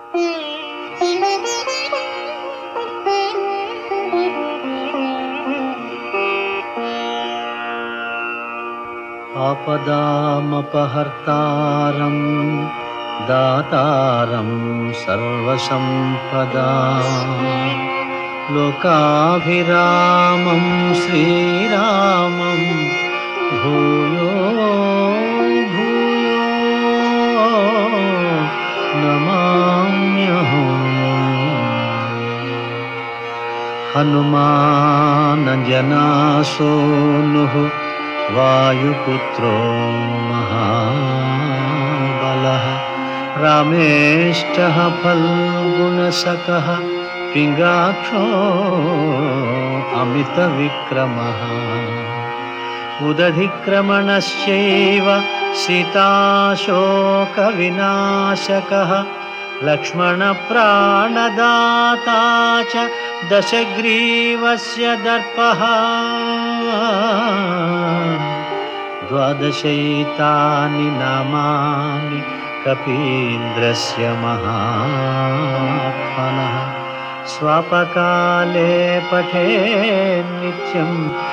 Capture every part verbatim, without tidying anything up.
ఆపదామపహర్తారం దాతారం సర్వసంపదాం లోకాభిరామం శ్రీరామం భూయో భూయో నమామ్యహం. హనుమానజనాసూనుః వాయుపుత్రో మహాబలః రామేష్టః ఫల్గుణసఖః పింగాక్షో అమితవిక్రమః ఉదధిక్రమణశ్చైవ సీతాశోకవినాశకః లక్ష్మణప్రాణదాతా చ దశగ్రీవస్య దర్పః ద్వాదశైతాని నామాని కపీంద్రస్య మహాత్మనః స్వపకాలే పఠేన్ నిత్యం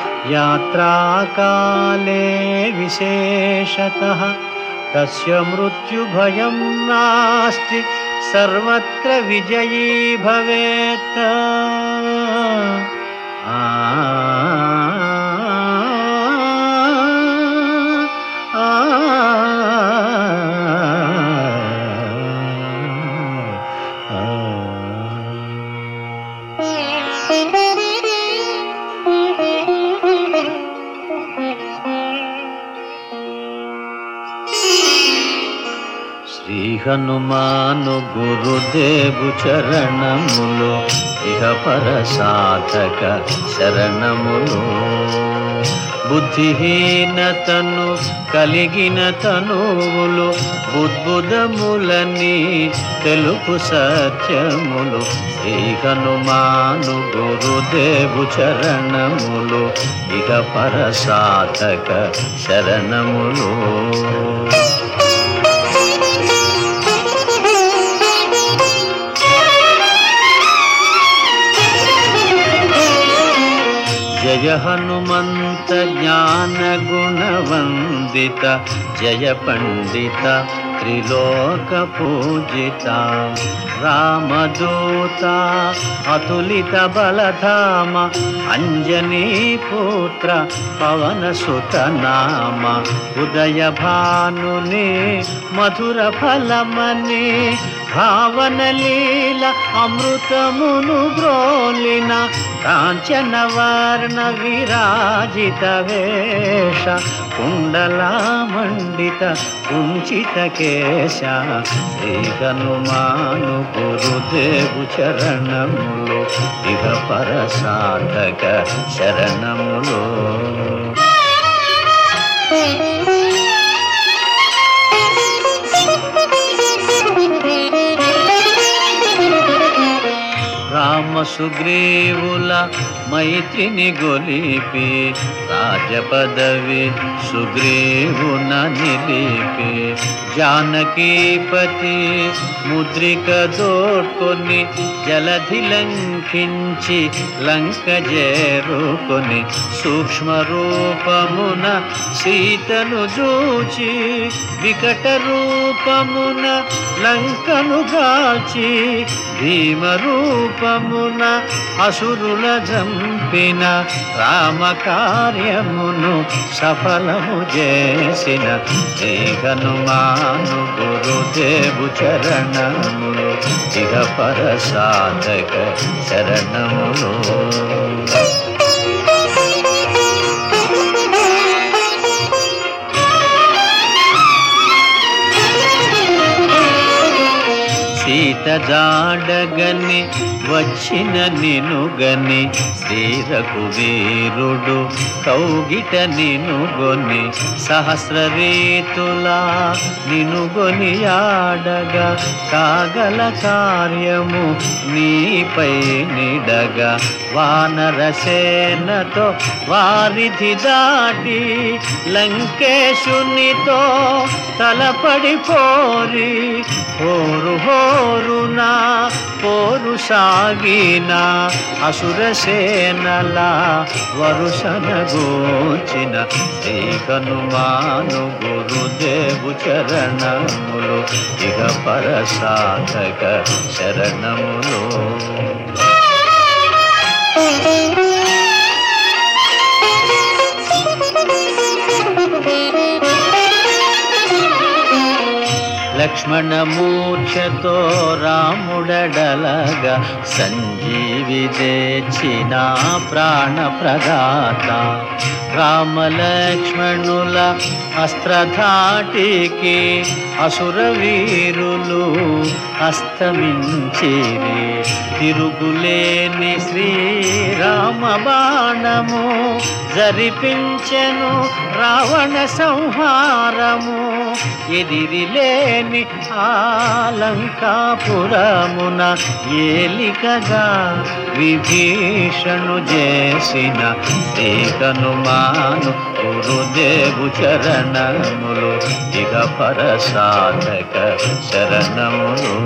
యాత్రాకాలే విశేషతః తస్య మృత్యుభయం నాస్తి సర్వత్ర విజయీ భవేత్. ఆ శ్రీ హనుమాను గురుదేవు చరణములు ఇహ పర సాధక శరణములు. బుద్ధిహీనతను కలిగిన తనువులు బుద్బుదములని తెలుపు సత్యములు. శ్రీ హనుమాను గురుదేవు చరణములు ఇహ పర సాధక శరణములు. జయ హనుమంత జ్ఞాన గుణవందిత జయ పండిత త్రిలోక పూజిత రామదూత అతులిత బలధామ అంజనీ పుత్ర పవన సుత నామ ఉదయ భానుని మధుర ఫలమని భావన లీల అమృతమును బ్రోలిన కాంచన వర్ణ విరాజిత వేష కుండలామండిత కుంచిత కేశ. శ్రీ హనుమాను గురుదేవు చరణములు ఇహ పర సాధక శరణములు. రామ సుగ్రీవుల మైత్రిని గొలిపి రాజపదవి సుగ్రీవున నిలిపి జానకీపతి ముద్రిక దోడ్కొని జలధి లంకించి లంక చేరుకొని సూక్ష్మ రూపమున సీతను చూచి వికట రూపమున లంకను గాల్చి భీమ రూపమున అసురుల జంపిన రామ కార్యమును సఫలము చేసిన శ్రీ హనుమాను గురుదేవు చరణములు ఇహ పర సాధక శరణములు. సీత జాడగని వచ్చిన నినుగని శ్రీరకు వీరుడు కౌగిట నినుగొని సహస్ర రీతులా నినుగొని ఆడగా కాగల కార్యము నీపై నిడగా వానరసేనతో వారిధి దాటి లంకేశునితో తలపడి పోరి హోరు హోరునా పోరు సాగిన అసురసేనలా వరుసన గోచిన శ్రీ హనుమాను గురుదేవు చరణములు ఇహ పర సాధక శరణములు. లక్ష్మణ మూర్ఛతో రాముడడలగా సంజీవి తెచ్చిన ప్రాణ ప్రదాత రామలక్ష్మణుల అస్త్రధాటికి అసుర వీరులు అస్తమించిరి. తిరుగులేని శ్రీరామ బాణము జరిపించెను రావణ సంహారము. ఎదిరిలేని ఆలంకాపురమున ఏలికగా విభీషణు చేసిన శ్రీ హనుమాను గురుదేవు చరణములు ఇక పర సాధక శరణములు.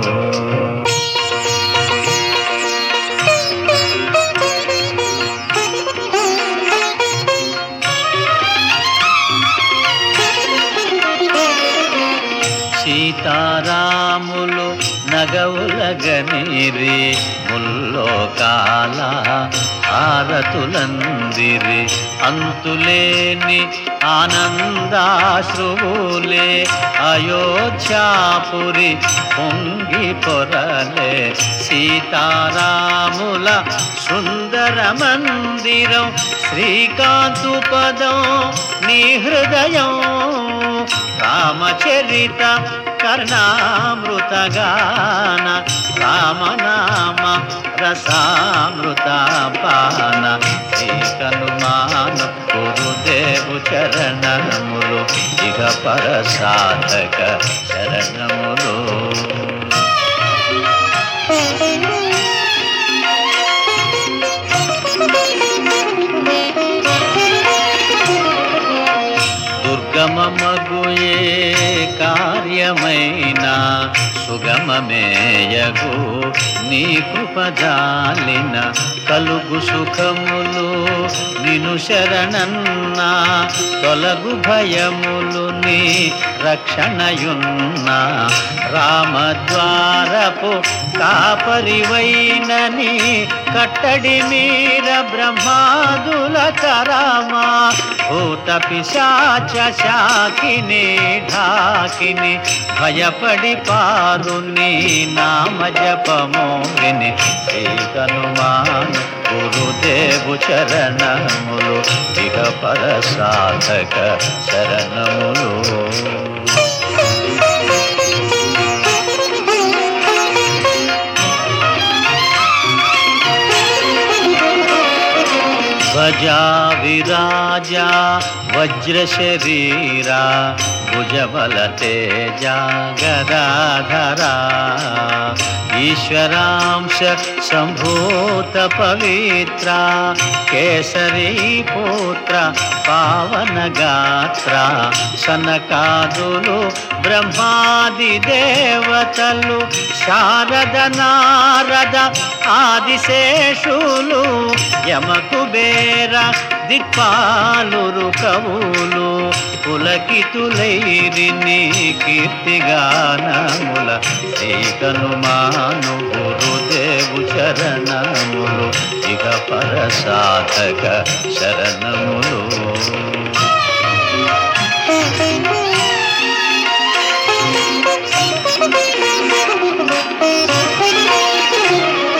సీతారాములు నగవులగనిరి ముల్లోకాల హారతులందిరి. అంతులేని ఆనందాశ్రువులే అయోధ్యాపురి పొంగి పొరలే. సీతారాముల సుందర మందిరం శ్రీకాంతు పదం నీ హృదయం. రామచరిత కర్ణామృతగాన రామనామ రసామృత పాన శ్రీ హనుమాను గురుదేవు చరణములు ఇక పర సాధక శరణములు. దుర్గమమగుయే కార్యమైన సుగమమేయగు నీ కృపజాలిన కలుగు సుఖములు నిను శరణన్నా. తొలగు భయములు నీ రక్షణయున్నా. రామద్వారపు కాపరివైనని కట్టడి మీర బ్రహ్మాదుల తరమా. భూత పిశాచ శాకిని ఢాకిని భయపడి పారు నీ నామ జపము విని శ్రీ హనుమాను గురుదేవు చరణములు ఇక పర సాధక శరణములు. ధ్వజా విరాజా వజ్ర శరీరా భుజబల తేజా గదాధరా. ఈశ్వరాంశ సంభూత పవిత్ర కేసరీ పుత్ర పావన గాత్ర. సనకాదులు బ్రహ్మాది దేవతలు శారద నారద ఆదిశేషులు యమకుబేర దిక్పాలురు కవులు పులకితులైరి నీ కీర్తిగానముల. శ్రీ హనుమాను గురుదేవు చరణములు ఇక పర సాధక శరణములు.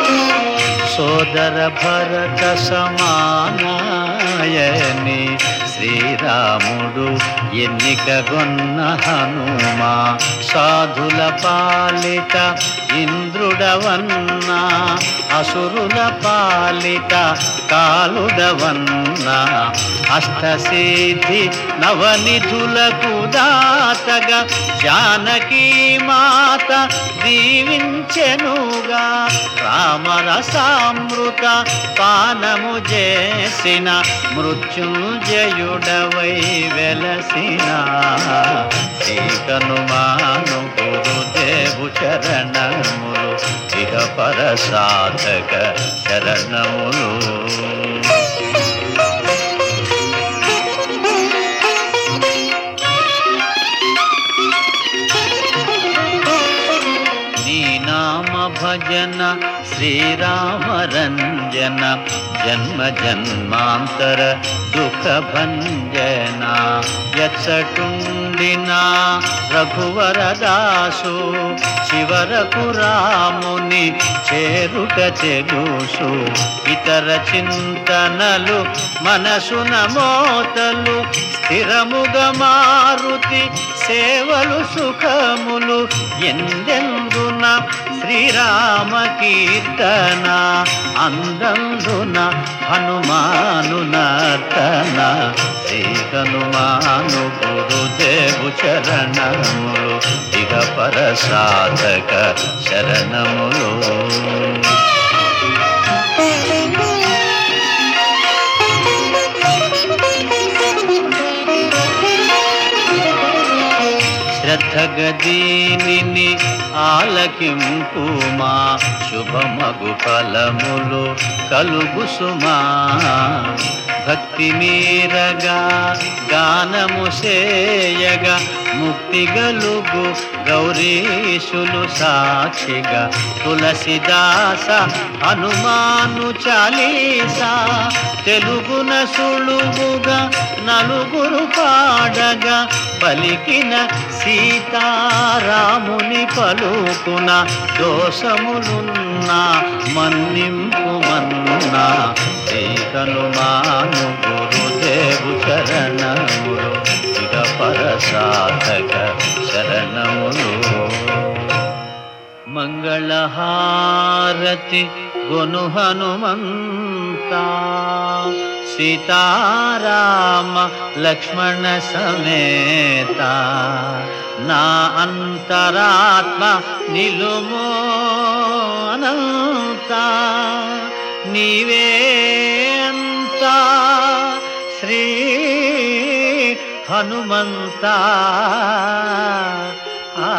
సోదర భరత సమానాయని శ్రీరాముడు ఎన్నికగొన్న హనుమా సాధుల పాలిట ఇంద్రుడవన్నా అసురుల పాలిట కాలుడవన్నా అష్టసిద్ధి నవనిధులకు దాతగా జానకీ మాత దీవించెనుగా రామరసామృత పానము చేసిన మృత్యుంజయుడవై వెలసిన శ్రీకనుమాను గురుదేవు చరణములు ఇహ పరసాధక శరణములు. భజన శ్రీరామరంజన జన్మ జన్మాంతర దుఃఖ భంజన ఎచ్చటుండినా రఘువరదాసు చివరకు రాముని చేరుట తెలుసు ఇతర చింతనలు మనసున మోతలు స్థిరముగా మారుతి సేవలు సుఖములు ఎందెందున శ్రీరామ కీర్తన అందందున హనుమాను నర్తన శ్రీ హనుమాను గురుదేవు చరణములు ఇహ పరసాధక శరణములు. శ్రద్ధగదీనిని ఆలకింపుమా శుభమగు ఫలములు కలుగు సుమా భక్తి మీరగా గానము సేయగా ముక్తి గలుగు గౌరీశులు సాక్షిగా తులసిదాస హనుమాను చాలీసా తెలుగున సులువుగా నలుగురు పాడగా పలికిన సీతారాముని పలుకున దోషములున్నా మన్నింపు మన్నా శ్రీ హనుమాను గురుదేవు శరణములు ఇక పరసాధక శరణములు. మంగళహారతి గొను హనుమంతా సీతారామ లక్ష్మణ సమేత నా అంతరాత్మ నిలుమో అనంత నీవే అంతా శ్రీ హనుమంత. ఆ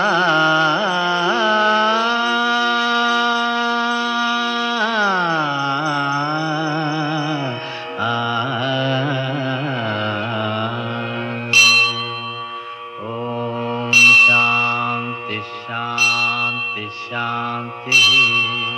शांति शांति शांति.